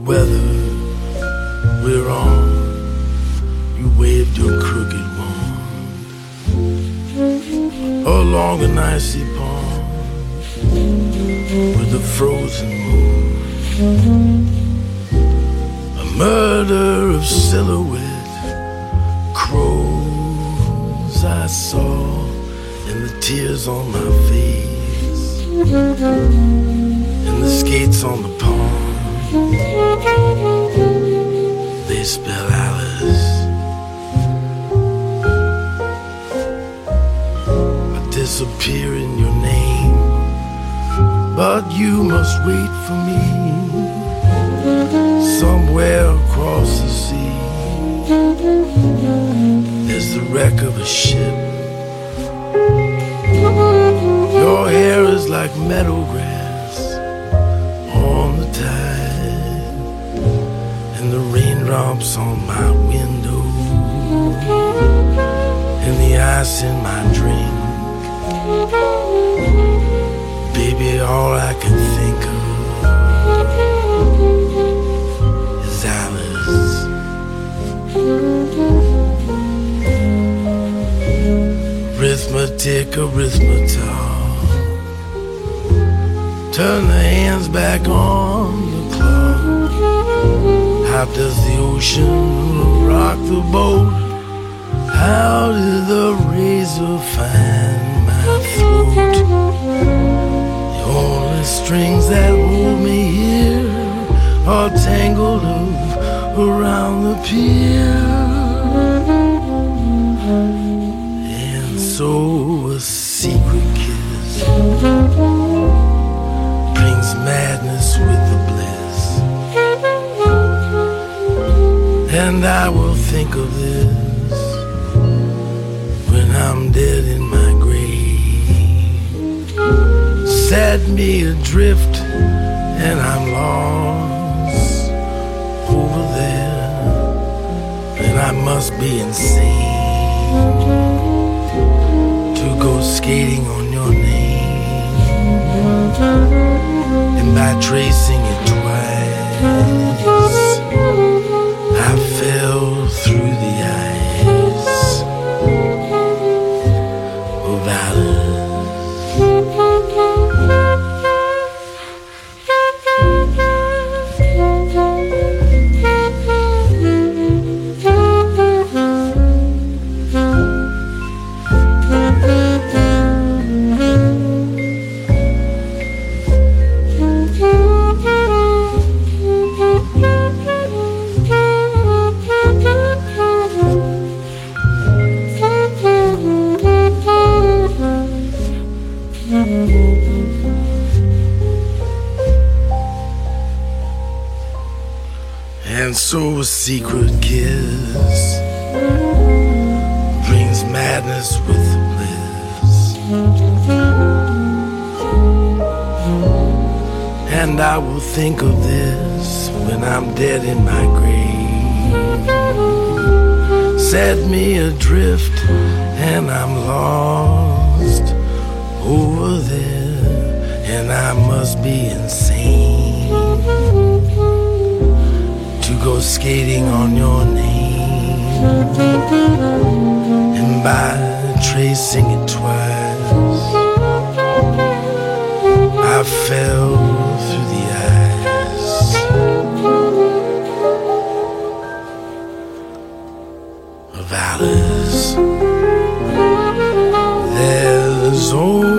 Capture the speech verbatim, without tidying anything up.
weather we're on, you waved your crooked wand along an icy pond with a frozen moon, a murder of silhouette crows I saw in the tears on my face, and the skates on the pond, they spell Alice. I disappear in your name, but you must wait for me somewhere across the sea. There's the wreck of a ship. Your hair is like meadow grass on the tide, and the raindrops on my window, and the ice in my drink. Baby, all I can think of is Alice. Arithmetic, arithmetic, turn the hands back on the clock. How does the ocean rock the boat? How did the razor find my throat? The only strings that hold me here are tangled up around the pier. So a secret kiss brings madness with the bliss, and I will think of this when I'm dead in my grave. Set me adrift and I'm lost over there, and I must be insane go skating on your name, and by tracing it twice, I fell through the ice of Alice. And so a secret kiss brings madness with the bliss, and I will think of this when I'm dead in my grave. Set me adrift and I'm lost over there, and I must be insane to go skating on your name, and by tracing it twice, I fell through the ice of Alice. There's only